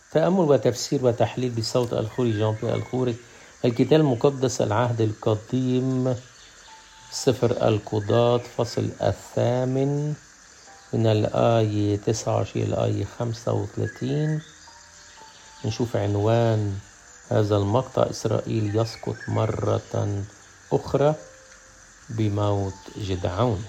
تأمل وتفسير وتحليل بصوت الخوري جان بيير الخوري. الكتاب المقدس العهد القديم سفر القضاة فصل 8 من الآية 29 الآية 35. نشوف عنوان هذا المقطع: إسرائيل يسقط مرة أخرى بموت جدعون.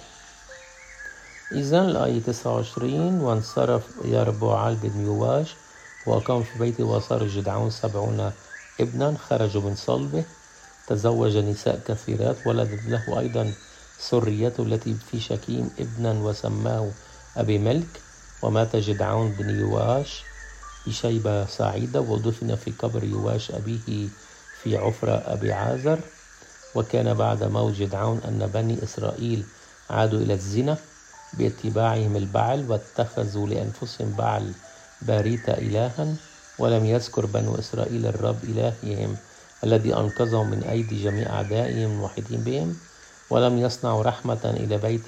إذن الآية 29: وانصرف يربعال بن يواش وأقام في بيته وصار جدعون 70 ابنا خرجوا من صلبه، تزوج نساء كثيرات، ولدت له أيضا سريته التي في شكيم ابنا وسماه أبي ملك. ومات جدعون بن يواش بشيبة سعيدة، ودفن في قبر يواش أبيه في عفرة أبي عازر. وكان بعد موت جدعون أن بني إسرائيل عادوا إلى الزنا باتباعهم البعل، واتخذوا لأنفسهم بعل باريتا إلها، ولم يذكر بنو إسرائيل الرب إلههم الذي أنقذهم من أيدي جميع أعدائهم المحيطين بهم، ولم يصنعوا رحمة إلى بيت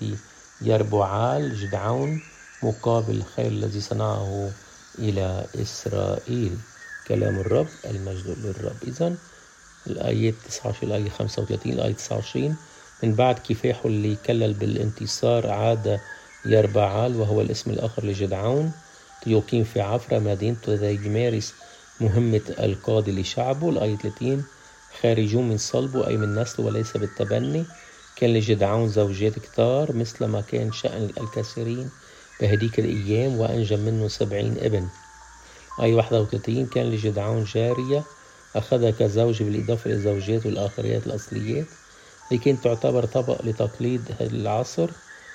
يربعال جدعون مقابل الخير الذي صنعه إلى إسرائيل. كلام الرب، المجد للرب. إذن الآية 29 الآية 35 الآية 29: من بعد كفاحه اللي كلل بالانتصار عاد يربعال وهو الاسم الآخر لجدعون يقيم في عفرة مدينته يمارس مهمة القاضي لشعبه. الآية 30: خارجون من صلبه أي من نسله وليس بالتبني. كان لجدعون زوجات كتار مثل ما كان شأن الكثيرين بهديك الأيام، وأنجب منه 70 ابن. آية 31: كان لجدعون جارية أخذها كزوج بالإضافة لزوجاته الآخريات الأصليات، لكن تعتبر طبق لتقليد العصر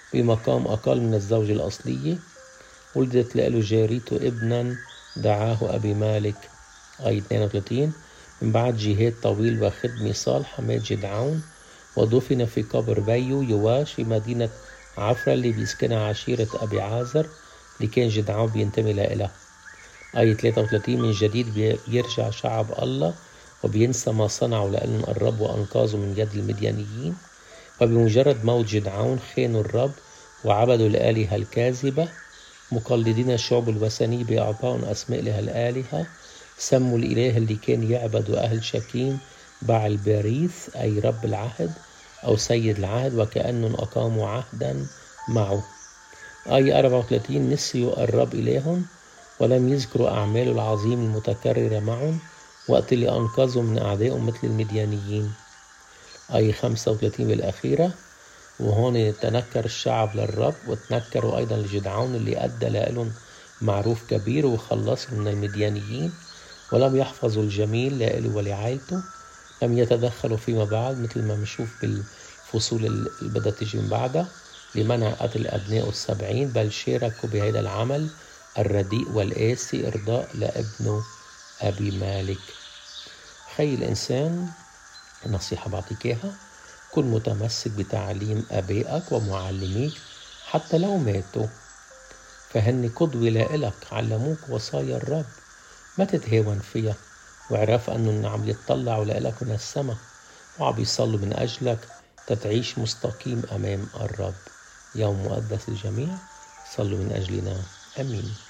بمقام أقل من الزوجة الأصلية. ولدت له جاريته ابنا دعاه أبي مالك. آية 32: من بعد جهاد طويل وخدمة صالحة مات جدعون ودفن في قبر بيو يواش في مدينة عفرة اللي بيسكنها عشيرة أبي عازر اللي كان جدعون بينتمي لها. آية 33: من جديد بيرجع شعب الله وبينسى ما صنعوا لأن الرب وأنقذوا من يد المديانيين. وبمجرد موت جدعون خانوا الرب وعبدوا الآلهة الكاذبة، مقلدين الشعوب الوثنية بإعطائهم أسماء لها الآلهة. سموا الإله اللي كان يعبدوا أهل شكيم بعل باريث أي رب العهد أو سيد العهد، وكأنهم أقاموا عهدا معه. آية 34: نسيوا الرب إلههم ولم يذكروا أعماله العظيم المتكررة معهم وقت اللي أنقذوا من أعدائهم مثل المديانيين. آية 35 بالأخيرة: وهون تنكر الشعب للرب وتنكروا أيضا لجدعون اللي أدى لهم معروف كبير وخلصهم من المديانيين، ولم يحفظوا الجميل لإله ولعائلته. لم يتدخلوا فيما بعد مثل ما بنشوف بالفصول اللي بدها تيجي من بعدها لمنع قتل أبنائه 70، بل شاركوا بهذا العمل الرديء والقاسي إرضاء لابنه أبي مالك. خي الإنسان، نصيحة بعطيك إياها: كن متمسك بتعليم أبائك ومعلميك حتى لو ماتوا، فهن قدوة لإلك، علموك وصايا الرب، ما تتهاون فيها، واعرف أنه عم يتطلعوا لإلك من السماء وعم يصلوا من أجلك تتعيش مستقيم أمام الرب. يوم مقدس الجميع، صلوا من أجلنا. أمين.